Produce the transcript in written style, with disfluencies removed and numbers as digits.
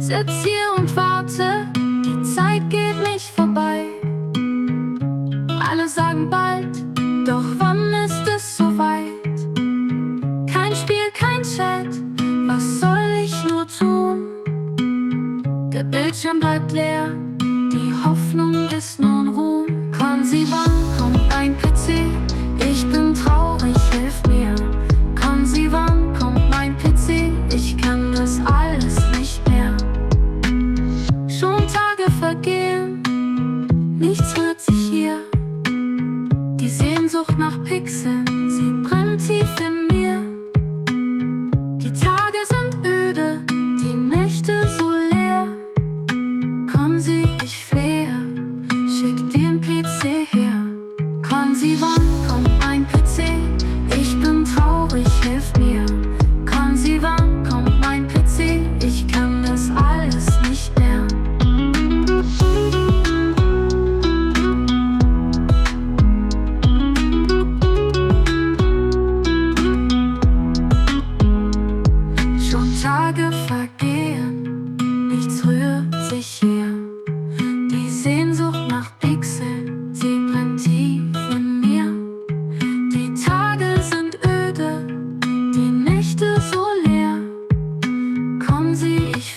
Sitz hier und warte, die Zeit geht nicht vorbei. Alle sagen bald, doch wann ist es soweit? Kein Spiel, kein Chat, was soll ich nur tun? Der Bildschirm bleibt leer, die Hoffnung ist nun Ruhm. Konzi, wann kommt ein PC? Ich bin traurig, hilf mir. Konzi, wann kommt mein PC? Ich kann das alles nicht mehr. Schon Tage vergehen, nichts rührt sich hier. Die Sehnsucht nach Pixeln, sie brennt tief in mir. Die Tage sind öde, die Nächte so leer. Konzi, ich flehe, schick den PC her. Konzi, wann kommt mein PC? Ich bin traurig, hilf mir. Konzi, wann kommt mein PC? Ich kann das alles nicht mehr. Schon Tage vergehen, nichts rührt sich hier. Die Sehnsucht nach Pixeln, sie brennt tief in mir. Die Tage sind öde, die Nächte so leer. Konzi, ich